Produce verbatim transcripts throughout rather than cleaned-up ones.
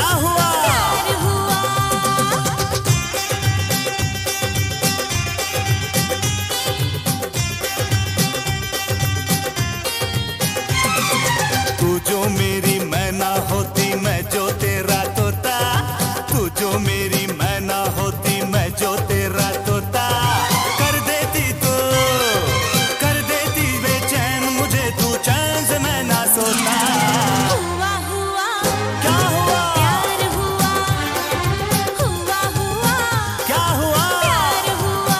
हुआ? प्यार हुआ। तू जो मेरी मैं ना होती, मैं जो तेरा तोता। तू जो मेरी मैं ना होती, मैं जो तेरा तोता। कर देती तू, कर देती बेचैन मुझे तू, चैन से मैं ना सोता। हुआ हुआ। क्या हुआ? प्यार हुआ। हुआ हुआ। क्या हुआ? प्यार हुआ।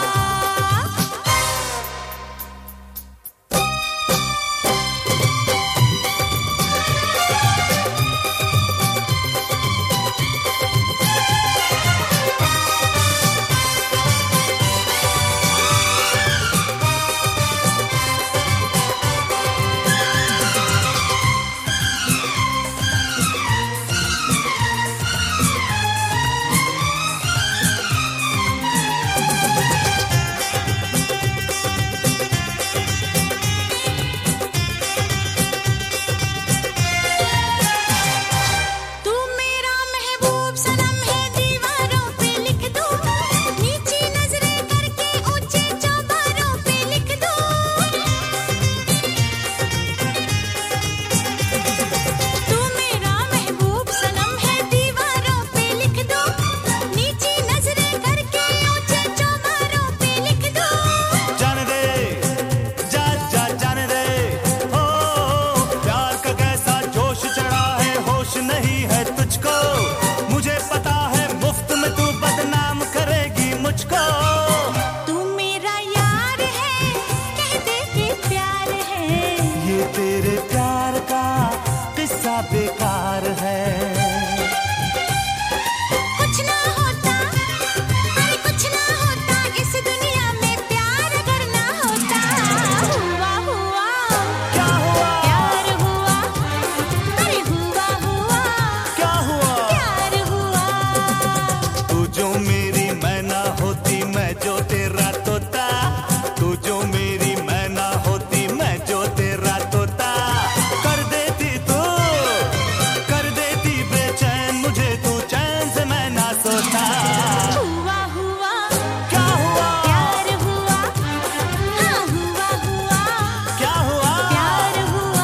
तू मेरा महबूब सनम है, दीवारों पे लिख दो। नीची नजरें करके ऊंचे चौबारों पे लिख दो। तू मेरा महबूब सनम है, दीवारों पे लिख दो। नीची नजरें करके ऊंचे चौबारों पे लिख दो। जाने दे, जा जा जाने दे। ओ प्यार का कैसा जोश चढ़ा है, होश नहीं है तुझको। मुझे पता है मुफ्त में तू बदनाम करेगी मुझको। तू मेरा यार है, कह दे कि प्यार है। ये तेरे प्यार का किस्सा बेकार है। कुछ ना होता, अरे कुछ ना होता इस दुनिया में, प्यार अगर ना होता। हुआ हुआ। क्या हुआ? प्यार हुआ। अरे हुआ हुआ। क्या हुआ? प्यार हुआ। तू जो मेरी मैं ना होती, मैं जो तेरा तोता। तू जो मेरी मैं ना होती, मैं जो तेरा तोता। कर देती तू, कर देती बेचैन मुझे तू, चैन से मैं ना सोता। हुआ हुआ। क्या हुआ? प्यार हुआ। हाँ हुआ हुआ। क्या हुआ? प्यार हुआ।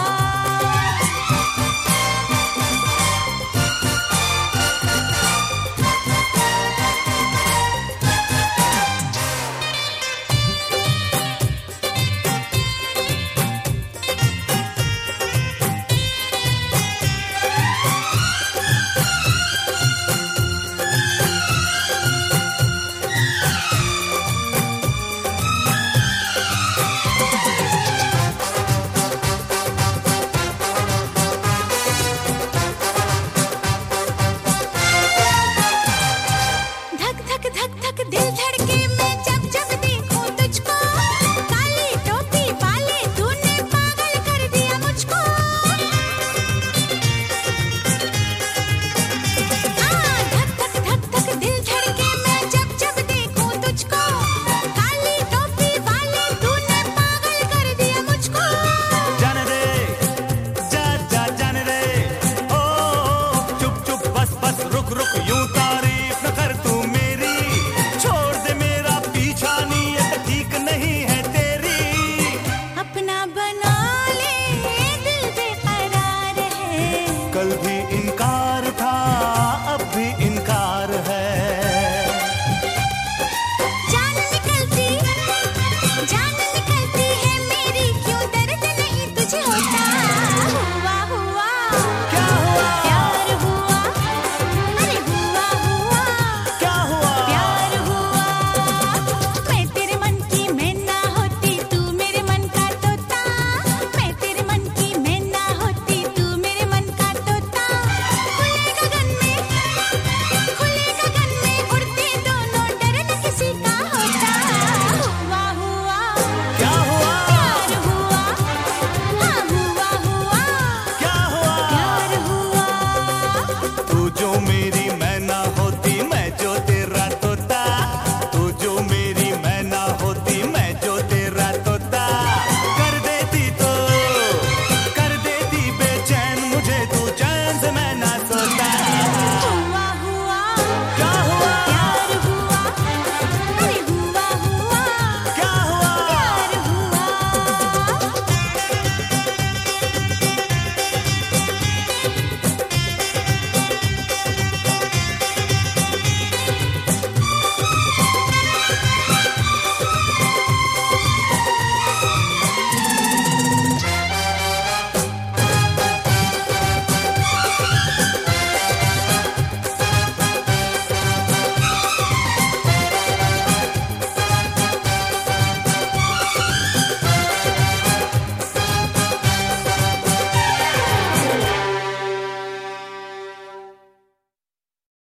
धक धक धक धक दिल धड़के मैं जब जब देखूं तुझको। काली टोपी वाले तूने पागल कर दिया मुझको। हाँ धक धक धक धक दिल धड़के मैं जब जब देखूं तुझको। काली टोपी वाले तूने पागल कर दिया मुझको। जाने दे, जा जा जाने दे। ओ चुप चुप बस बस रुक रुक यूं तार